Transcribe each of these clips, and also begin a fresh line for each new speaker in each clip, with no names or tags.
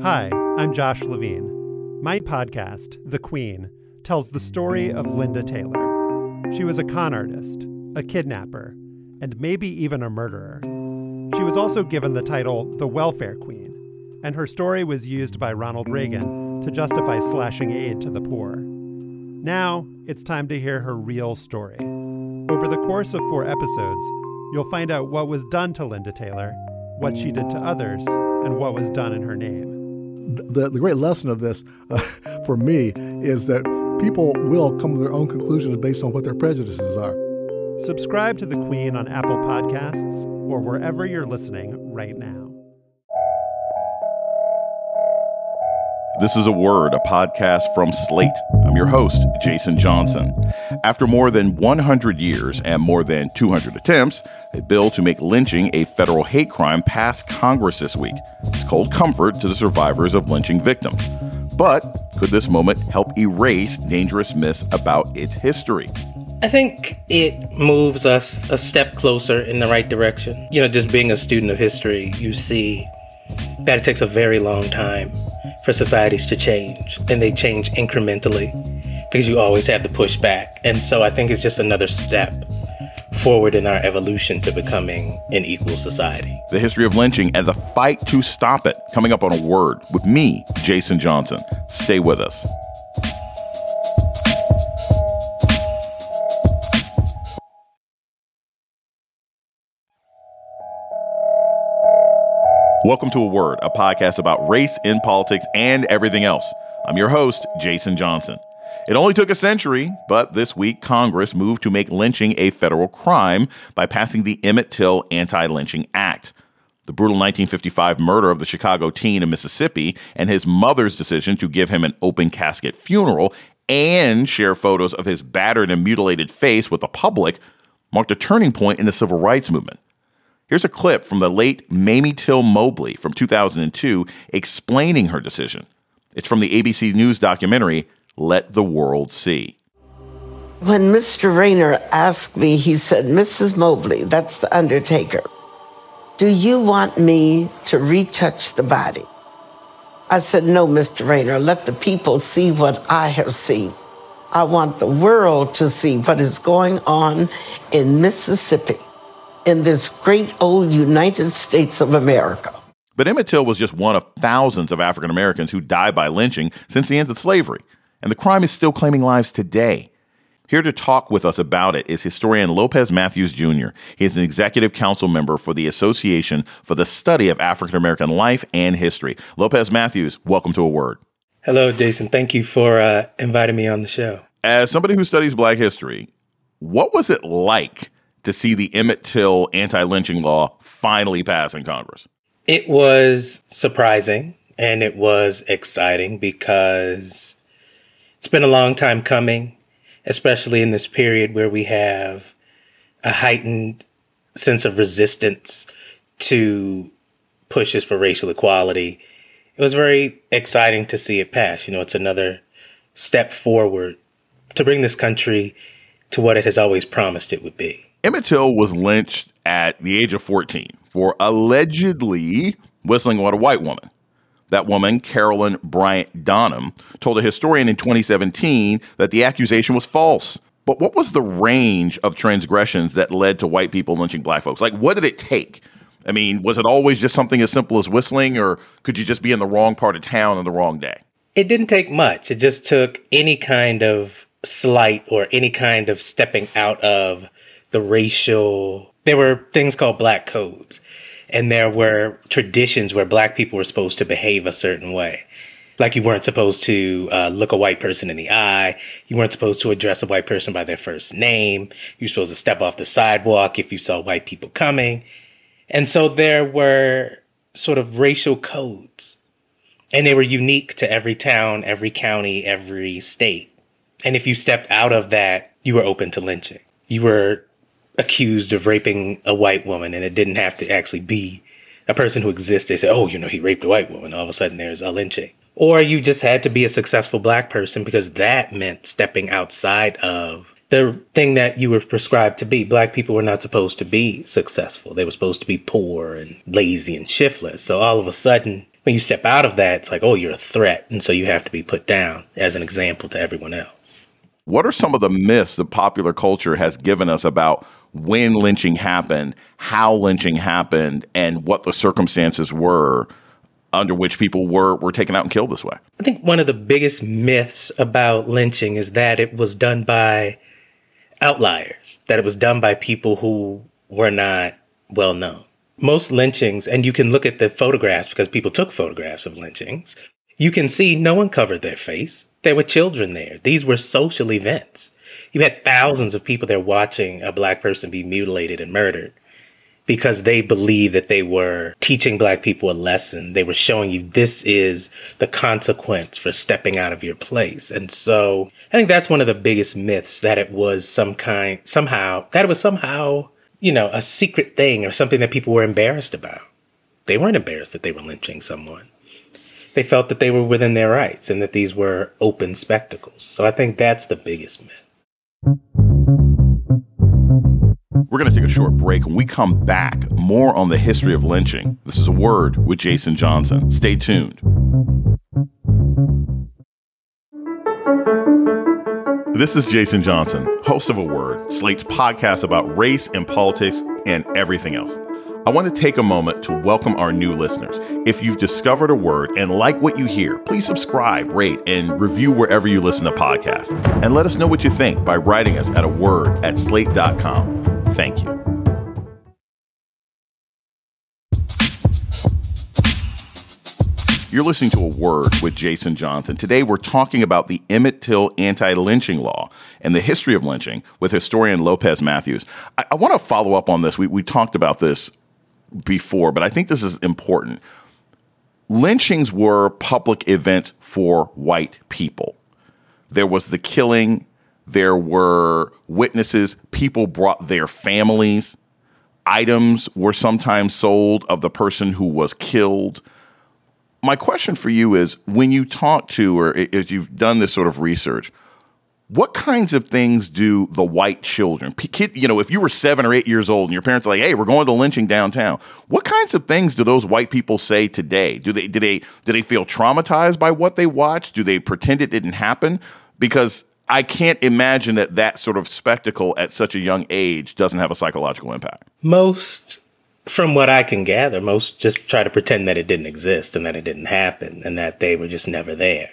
Hi, I'm Josh Levine. My podcast, The Queen, tells the story of Linda Taylor. She was a con artist, a kidnapper, and maybe even a murderer. She was also given the title the Welfare Queen, and her story was used by Ronald Reagan to justify slashing aid to the poor. Now, it's time to hear her real story. Over the course of 4 episodes, you'll find out what was done to Linda Taylor, what she did to others, and what was done in her name.
The great lesson of this, for me, is that people will come to their own conclusions based on what their prejudices are.
Subscribe to The Queen on Apple Podcasts or wherever you're listening right now.
This is A Word, a podcast from Slate. I'm your host, Jason Johnson. After more than 100 years and more than 200 attempts, a bill to make lynching a federal hate crime passed Congress this week. It's cold comfort to the survivors of lynching victims. But could this moment help erase dangerous myths about its history?
I think it moves us a step closer in the right direction. Just being a student of history, you see that it takes a very long time for societies to change, and they change incrementally because you always have to push back. And so I think it's just another step forward in our evolution to becoming an equal society.
The history of lynching and the fight to stop it, coming up on A Word with me, Jason Johnson. Stay with us. Welcome to A Word, a podcast about race in politics and everything else. I'm your host, Jason Johnson. It only took a century, but this week Congress moved to make lynching a federal crime by passing the Emmett Till Anti-Lynching Act. The brutal 1955 murder of the Chicago teen in Mississippi and his mother's decision to give him an open casket funeral and share photos of his battered and mutilated face with the public marked a turning point in the civil rights movement. Here's a clip from the late Mamie Till Mobley from 2002 explaining her decision. It's from the ABC News documentary, Let the World See.
When Mr. Rayner asked me, he said, "Mrs. Mobley, that's the undertaker. Do you want me to retouch the body?" I said, "No, Mr. Rayner, let the people see what I have seen. I want the world to see what is going on in Mississippi, in this great old United States of America."
But Emmett Till was just one of thousands of African Americans who died by lynching since the end of slavery, and the crime is still claiming lives today. Here to talk with us about it is historian Lopez Matthews Jr. He is an executive council member for the Association for the Study of African American Life and History. Lopez Matthews, welcome to A Word.
Hello, Jason. Thank you for inviting me on the show.
As somebody who studies Black history, what was it like to see the Emmett Till anti-lynching law finally pass in Congress?
It was surprising and it was exciting because it's been a long time coming, especially in this period where we have a heightened sense of resistance to pushes for racial equality. It was very exciting to see it pass. It's another step forward to bring this country to what it has always promised it would be.
Emmett Till was lynched at the age of 14 for allegedly whistling at a white woman. That woman, Carolyn Bryant Donham, told a historian in 2017 that the accusation was false. But what was the range of transgressions that led to white people lynching Black folks? Like, what did it take? I mean, was it always just something as simple as whistling, or could you just be in the wrong part of town on the wrong day?
It didn't take much. It just took any kind of slight or any kind of stepping out of the racial. There were things called Black codes, and there were traditions where Black people were supposed to behave a certain way. Like you weren't supposed to look a white person in the eye. You weren't supposed to address a white person by their first name. You were supposed to step off the sidewalk if you saw white people coming. And so there were sort of racial codes, and they were unique to every town, every county, every state. And if you stepped out of that, you were open to lynching. You were accused of raping a white woman, and it didn't have to actually be a person who exists. They say, "Oh, he raped a white woman." All of a sudden there's a lynching. Or you just had to be a successful Black person because that meant stepping outside of the thing that you were prescribed to be. Black people were not supposed to be successful. They were supposed to be poor and lazy and shiftless. So all of a sudden, When you step out of that, it's like, oh, you're a threat. And so you have to be put down as an example to everyone else.
What are some of the myths that popular culture has given us about when lynching happened, how lynching happened, and what the circumstances were under which people were taken out and killed this way?
I think one of the biggest myths about lynching is that it was done by outliers, that it was done by people who were not well known. Most lynchings, and you can look at the photographs because people took photographs of lynchings, you can see no one covered their face. There were children there. These were social events. You had thousands of people there watching a Black person be mutilated and murdered because they believed that they were teaching Black people a lesson. They were showing you this is the consequence for stepping out of your place. And so I think that's one of the biggest myths, that it was somehow, a secret thing or something that people were embarrassed about. They weren't embarrassed that they were lynching someone. They felt that they were within their rights and that these were open spectacles. So I think that's the biggest myth.
We're going to take a short break. When we come back, more on the history of lynching. This is A Word with Jason Johnson. Stay tuned. This is Jason Johnson, host of A Word, Slate's podcast about race and politics and everything else. I want to take a moment to welcome our new listeners. If you've discovered A Word and like what you hear, please subscribe, rate, and review wherever you listen to podcasts. And let us know what you think by writing us at aword@slate.com. Thank you. You're listening to A Word with Jason Johnson. Today, we're talking about the Emmett Till anti-lynching law and the history of lynching with historian Lopez Matthews. I want to follow up on this. We talked about this before, but I think this is important. Lynchings were public events for white people. There was the killing. There were witnesses. People brought their families. Items were sometimes sold of the person who was killed. My question for you is, when you talk to, or as you've done this sort of research, what kinds of things do the white children, if you were 7 or 8 years old and your parents are like, hey, we're going to lynching downtown, what kinds of things do those white people say today? Do they feel traumatized by what they watched? Do they pretend it didn't happen? Because I can't imagine that sort of spectacle at such a young age doesn't have a psychological impact.
Most, from what I can gather, most just try to pretend that it didn't exist and that it didn't happen and that they were just never there.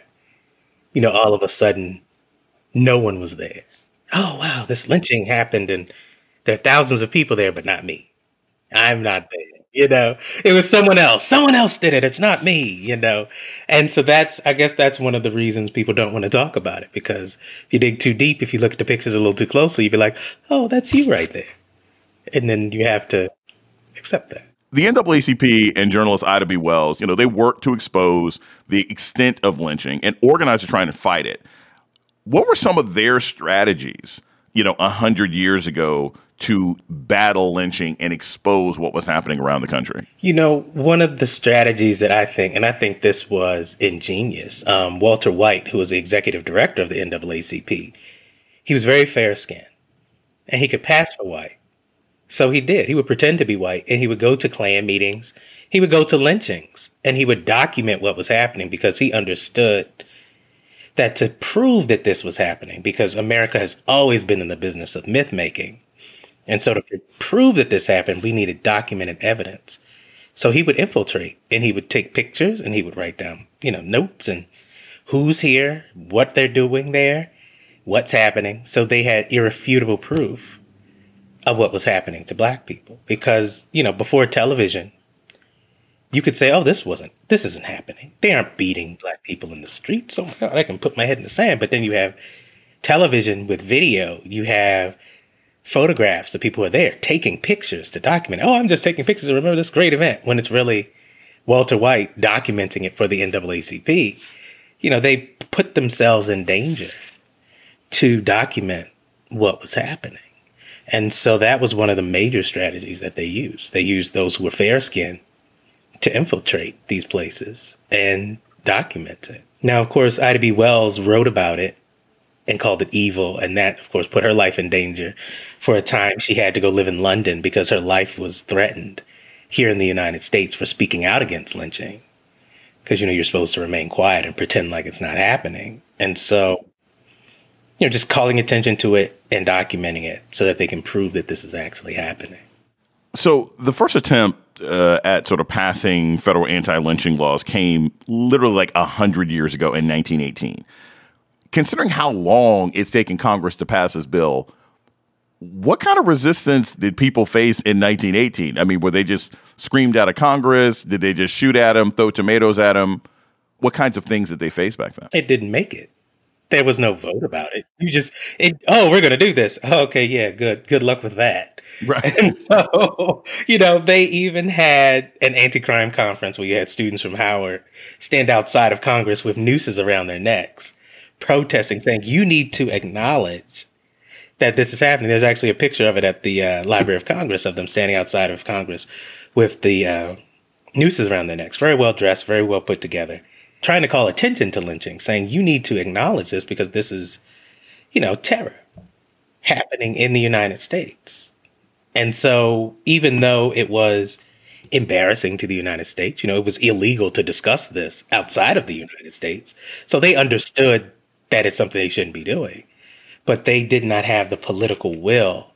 All of a sudden, no one was there. Oh, wow, this lynching happened and there are thousands of people there, but not me. I'm not there. It was someone else. Someone else did it. It's not me, And so I guess that's one of the reasons people don't want to talk about it, because if you dig too deep, if you look at the pictures a little too closely, you'd be like, oh, that's you right there. And then you have to accept that.
The NAACP and journalist Ida B. Wells, they worked to expose the extent of lynching and organized trying to fight it. What were some of their strategies, 100 years ago to battle lynching and expose what was happening around the country?
One of the strategies that I think this was ingenious, Walter White, who was the executive director of the NAACP, he was very fair-skinned and he could pass for white. So he did. He would pretend to be white and he would go to Klan meetings. He would go to lynchings and he would document what was happening because he understood that to prove that this was happening, because America has always been in the business of myth making. And so to prove that this happened, we needed documented evidence. So he would infiltrate and he would take pictures and he would write down, notes and who's here, what they're doing there, what's happening. So they had irrefutable proof of what was happening to Black people. Because, before television, you could say, oh, this isn't happening. They aren't beating Black people in the streets. Oh my God, I can put my head in the sand. But then you have television with video. You have photographs of people who are there taking pictures to document. Oh, I'm just taking pictures to remember this great event, when it's really Walter White documenting it for the NAACP. They put themselves in danger to document what was happening. And so that was one of the major strategies that they used. They used those who were fair-skinned to infiltrate these places and document it. Now, of course, Ida B. Wells wrote about it and called it evil. And that, of course, put her life in danger. For a time, she had to go live in London because her life was threatened here in the United States for speaking out against lynching. because, you're supposed to remain quiet and pretend like it's not happening. And so, just calling attention to it and documenting it so that they can prove that this is actually happening.
So the first attempt at sort of passing federal anti-lynching laws came literally like 100 years ago in 1918. Considering how long it's taken Congress to pass this bill, what kind of resistance did people face in 1918? I mean, were they just screamed out of Congress? Did they just shoot at them, throw tomatoes at them? What kinds of things did they face back then?
It didn't make it. There was no vote about it. We're going to do this. Oh, okay, yeah, good. Good luck with that.
Right.
And so, they even had an anti-crime conference where you had students from Howard stand outside of Congress with nooses around their necks, protesting, saying, you need to acknowledge that this is happening. There's actually a picture of it at the Library of Congress of them standing outside of Congress with the nooses around their necks. Very well dressed, very well put together, trying to call attention to lynching, saying you need to acknowledge this because this is, terror happening in the United States. And so even though it was embarrassing to the United States, it was illegal to discuss this outside of the United States. So they understood that it's something they shouldn't be doing. But they did not have the political will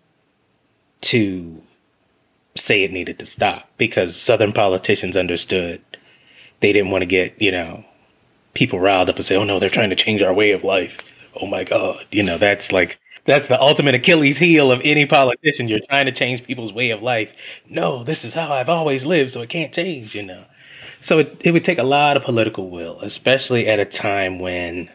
to say it needed to stop because Southern politicians understood they didn't want to get, people riled up and say, oh, no, they're trying to change our way of life. Oh, my God. That's the ultimate Achilles heel of any politician. You're trying to change people's way of life. No, this is how I've always lived, so it can't change, So it would take a lot of political will, especially at a time when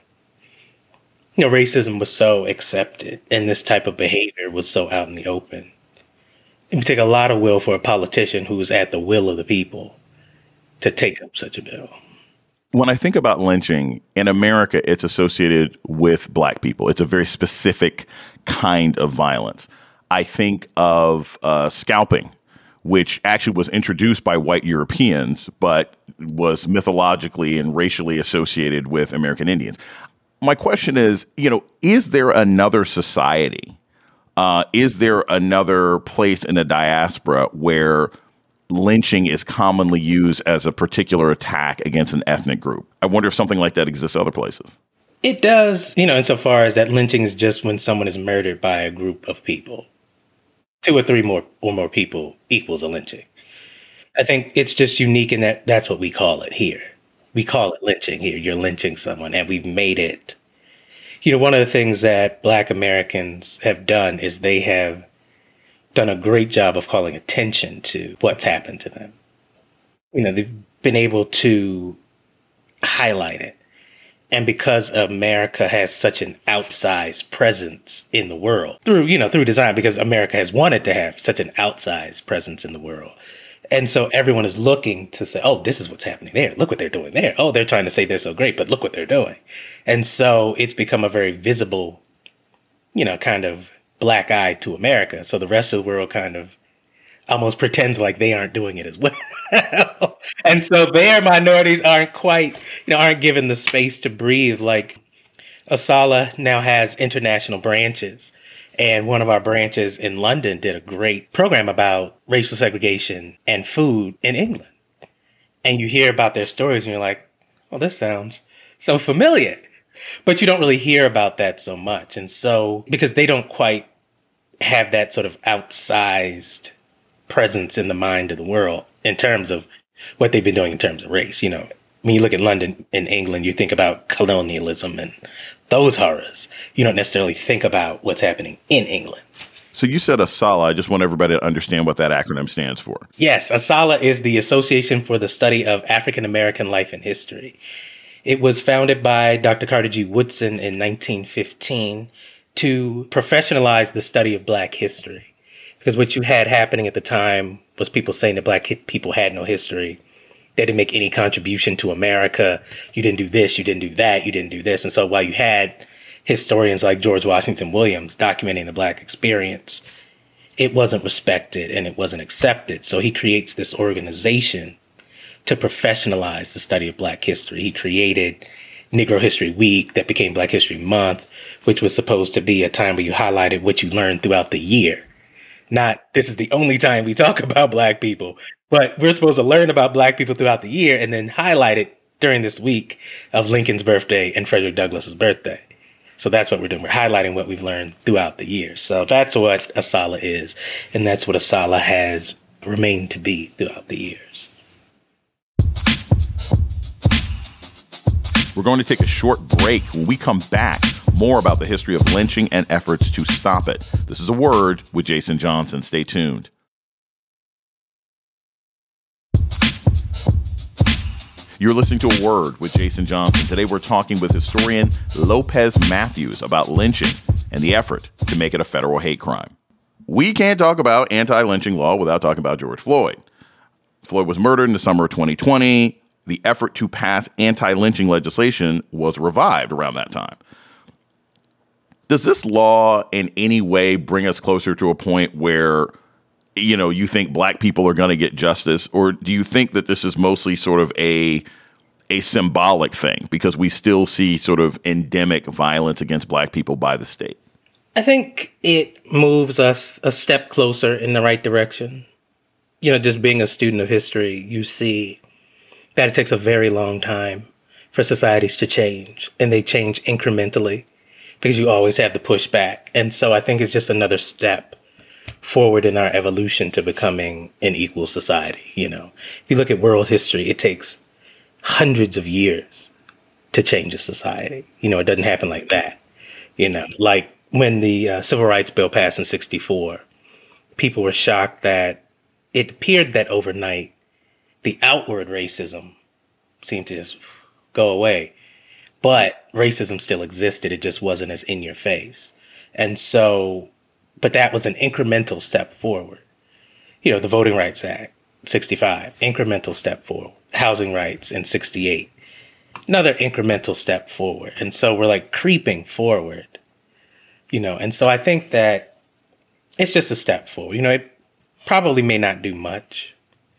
racism was so accepted and this type of behavior was so out in the open. It would take a lot of will for a politician who was at the will of the people to take up such a bill.
When I think about lynching in America, it's associated with Black people. It's a very specific kind of violence. I think of scalping, which actually was introduced by white Europeans, but was mythologically and racially associated with American Indians. My question is, is there another society? Is there another place in the diaspora where lynching is commonly used as a particular attack against an ethnic group? I wonder if something like that exists other places.
It does, insofar as that lynching is just when someone is murdered by a group of people. 2 or 3 more people equals a lynching. I think it's just unique in that that's what we call it here. We call it lynching here. You're lynching someone, and we've made it. One of the things that Black Americans have done is they have done a great job of calling attention to what's happened to them. They've been able to highlight it. And because America has such an outsized presence in the world through design, because America has wanted to have such an outsized presence in the world. And so everyone is looking to say, oh, this is what's happening there. Look what they're doing there. Oh, they're trying to say they're so great, but look what they're doing. And so it's become a very visible, kind of black eye to America. So the rest of the world kind of almost pretends like they aren't doing it as well. And so their minorities aren't quite, aren't given the space to breathe. Like ASALH now has international branches. And one of our branches in London did a great program about racial segregation and food in England. And you hear about their stories and you're like, oh, this sounds so familiar. But you don't really hear about that so much. And so, because they don't quite have that sort of outsized presence in the mind of the world in terms of what they've been doing in terms of race. When you look at London in England, you think about colonialism and those horrors. You don't necessarily think about what's happening in England.
So you said ASALH. I just want everybody to understand what that acronym stands for.
Yes, ASALH is the Association for the Study of African American Life and History. It was founded by Dr. Carter G. Woodson in 1915 to professionalize the study of Black history. Because what you had happening at the time was people saying that Black people had no history. They didn't make any contribution to America. You didn't do this, you didn't do that, you didn't do this. And so while you had historians like George Washington Williams documenting the Black experience, it wasn't respected and it wasn't accepted. So he creates this organization to professionalize the study of Black history. He created Negro History Week that became Black History Month, which was supposed to be a time where you highlighted what you learned throughout the year. Not, this is the only time we talk about Black people, but we're supposed to learn about Black people throughout the year and then highlight it during this week of Lincoln's birthday and Frederick Douglass's birthday. So that's what we're doing. We're highlighting what we've learned throughout the years. So that's what Asala is. And that's what Asala has remained to be throughout the years.
We're going to take a short break. When we come back, more about the history of lynching and efforts to stop it. This is A Word with Jason Johnson. Stay tuned. You're listening to A Word with Jason Johnson. Today we're talking with historian Lopez Matthews about lynching and the effort to make it a federal hate crime. We can't talk about anti-lynching law without talking about George Floyd. Floyd was murdered in the summer of 2020. The effort to pass anti-lynching legislation was revived around that time. Does this law in any way bring us closer to a point where, you know, you think black people are going to get justice? Or do you think that this is mostly sort of a symbolic thing because we still see sort of endemic violence against black people by the state?
I think it moves us a step closer in the right direction. You know, just being a student of history, you see that it takes a very long time for societies to change, and they change incrementally because you always have the pushback. And so I think it's just another step forward in our evolution to becoming an equal society. You know, if you look at world history, it takes hundreds of years to change a society. You know, it doesn't happen like that. You know, like when the Civil Rights Bill passed in 1964, people were shocked that it appeared that overnight, the outward racism seemed to just go away. But racism still existed. It just wasn't as in your face. And so, but that was an incremental step forward. You know, the Voting Rights Act, 1965, incremental step forward. Housing rights in 1968, another incremental step forward. And so we're like creeping forward, you know. And so I think that it's just a step forward. You know, it probably may not do much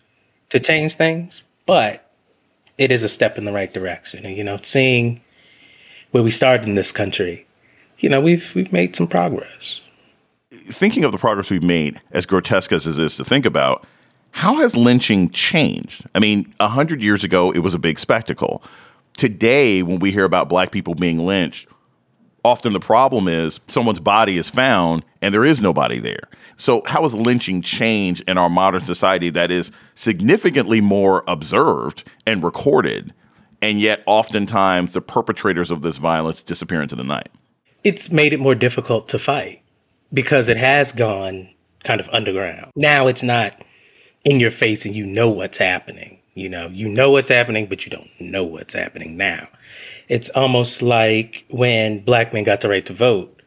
to change things, but it is a step in the right direction. And, you know, seeing where we started in this country, you know, we've made some progress.
Thinking of the progress we've made, as grotesque as it is to think about, how has lynching changed? I mean, 100 years ago, it was a big spectacle. Today, when we hear about black people being lynched, often the problem is someone's body is found and there is nobody there. So how has lynching changed in our modern society that is significantly more observed and recorded, and yet oftentimes the perpetrators of this violence disappear into the night?
It's made it more difficult to fight because it has gone kind of underground. Now it's not in your face and you know what's happening. You know what's happening, but you don't know what's happening now. It's almost like when black men got the right to vote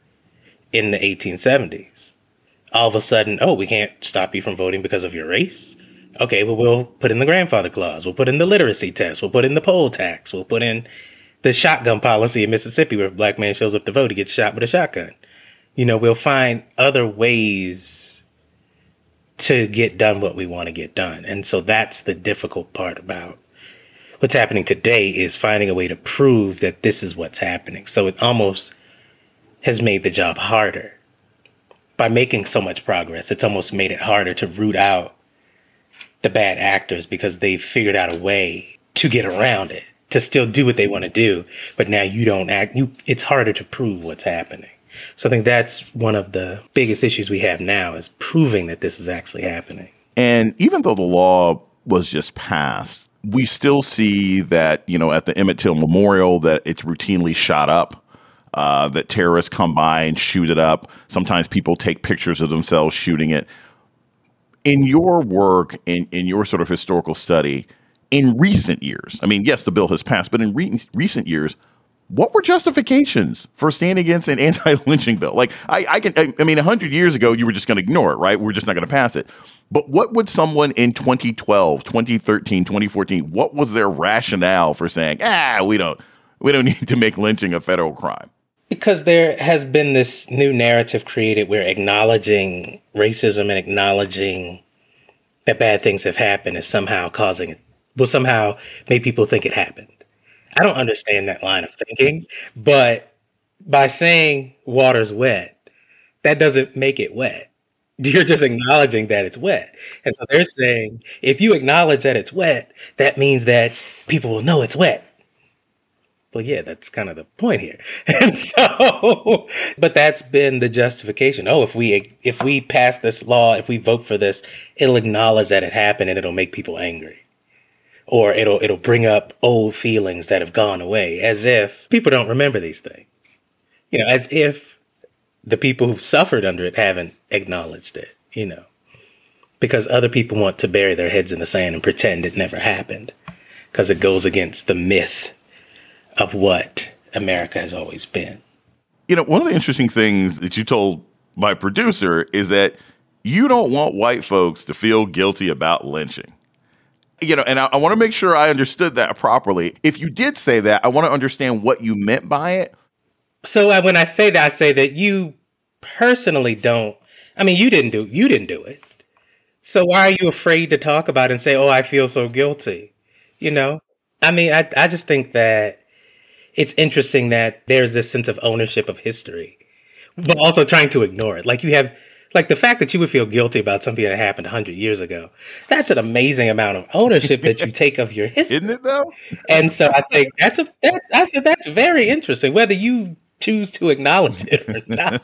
in the 1870s. All of a sudden, oh, we can't stop you from voting because of your race. Okay, well, we'll put in the grandfather clause. We'll put in the literacy test. We'll put in the poll tax. We'll put in the shotgun policy in Mississippi where if a black man shows up to vote, he gets shot with a shotgun. You know, we'll find other ways to get done what we want to get done. And so that's the difficult part about what's happening today, is finding a way to prove that this is what's happening. So it almost has made the job harder. By making so much progress, it's almost made it harder to root out the bad actors because they've figured out a way to get around it, to still do what they want to do. But now you don't act, it's harder to prove what's happening. So I think that's one of the biggest issues we have now, is proving that this is actually happening.
And even though the law was just passed, we still see that, you know, at the Emmett Till Memorial, that it's routinely shot up, that terrorists come by and shoot it up. Sometimes people take pictures of themselves shooting it. In your work, in your sort of historical study, in recent years, I mean, yes, the bill has passed, but in recent years, what were justifications for standing against an anti-lynching bill? Like, I mean, 100 years ago, you were just going to ignore it, right? We're just not going to pass it. But what would someone in 2012, 2013, 2014, what was their rationale for saying, we don't need to make lynching a federal crime?
Because there has been this new narrative created where acknowledging racism and acknowledging that bad things have happened is somehow causing it, will somehow make people think it happened. I don't understand that line of thinking, but by saying water's wet, that doesn't make it wet. You're just acknowledging that it's wet. And so they're saying, if you acknowledge that it's wet, that means that people will know it's wet. Well, yeah, that's kind of the point here. And so, but that's been the justification. Oh, if we pass this law, if we vote for this, it'll acknowledge that it happened and it'll make people angry. Or it'll bring up old feelings that have gone away, as if people don't remember these things. You know, as if the people who've suffered under it haven't acknowledged it, you know, because other people want to bury their heads in the sand and pretend it never happened, because it goes against the myth of what America has always been.
You know, one of the interesting things that you told my producer is that you don't want white folks to feel guilty about lynching. You know, and I want to make sure I understood that properly. If you did say that, I want to understand what you meant by it.
So when I say that you personally don't. I mean, you didn't do it. So why are you afraid to talk about it and say, "Oh, I feel so guilty"? You know, I mean, I just think that it's interesting that there's this sense of ownership of history, but also trying to ignore it. Like you have, like the fact that you would feel guilty about something that happened 100 years ago. That's an amazing amount of ownership that you take of your history,
isn't it? Though,
and so I think that's very interesting. Whether you choose to acknowledge it or not,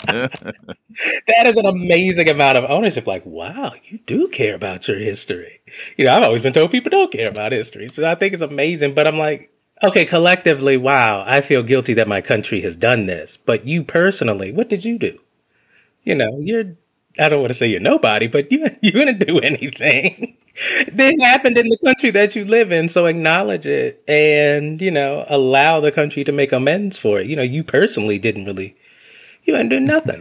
that is an amazing amount of ownership. Like, wow, you do care about your history. You know, I've always been told people don't care about history, so I think it's amazing. But I'm like, okay, collectively, wow, I feel guilty that my country has done this. But you personally, what did you do? You know, I don't want to say you're nobody, but you didn't do anything. This happened in the country that you live in, so acknowledge it and, you know, allow the country to make amends for it. You know, you personally you didn't do nothing.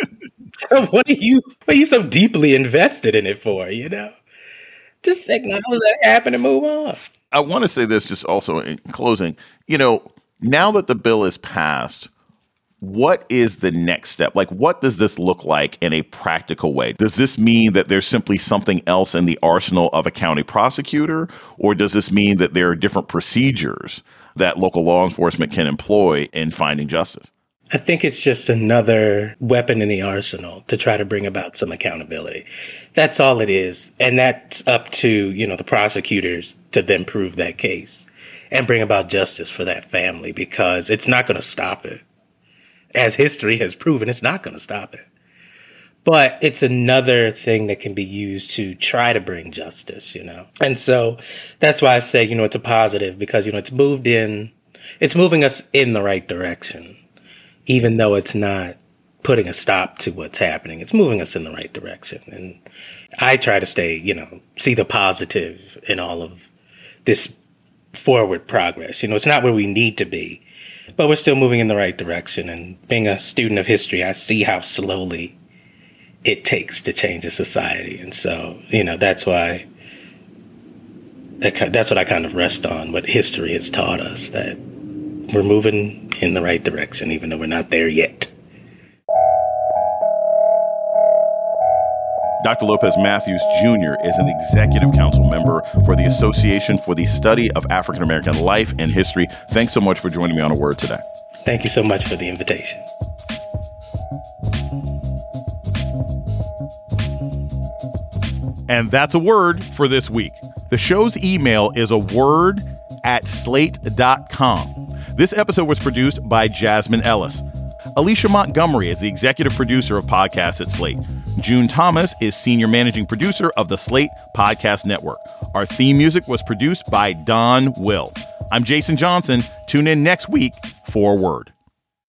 So what are you so deeply invested in it for, you know? Just acknowledge that it happened and move on.
I want to say this just also in closing. You know, now that the bill is passed, what is the next step? Like, what does this look like in a practical way? Does this mean that there's simply something else in the arsenal of a county prosecutor? Or does this mean that there are different procedures that local law enforcement can employ in finding justice?
I think it's just another weapon in the arsenal to try to bring about some accountability. That's all it is. And that's up to, you know, the prosecutors to then prove that case and bring about justice for that family, because it's not going to stop it. As history has proven, it's not going to stop it. But it's another thing that can be used to try to bring justice, you know. And so that's why I say, you know, it's a positive, because, you know, it's moving us in the right direction, even though it's not putting a stop to what's happening. It's moving us in the right direction. And I try to stay, you know, see the positive in all of this forward progress. You know, it's not where we need to be, but we're still moving in the right direction. And being a student of history, I see how slowly it takes to change a society. And so, you know, that's what I kind of rest on, what history has taught us, that we're moving in the right direction, even though we're not there yet.
Dr. Lopez Matthews Jr. is an executive council member for the Association for the Study of African American Life and History. Thanks so much for joining me on A Word today.
Thank you so much for the invitation.
And that's A Word for this week. The show's email is aword@slate.com. This episode was produced by Jasmine Ellis. Alicia Montgomery is the executive producer of podcasts at Slate. June Thomas is senior managing producer of the Slate Podcast Network. Our theme music was produced by Don Will. I'm Jason Johnson. Tune in next week for A Word.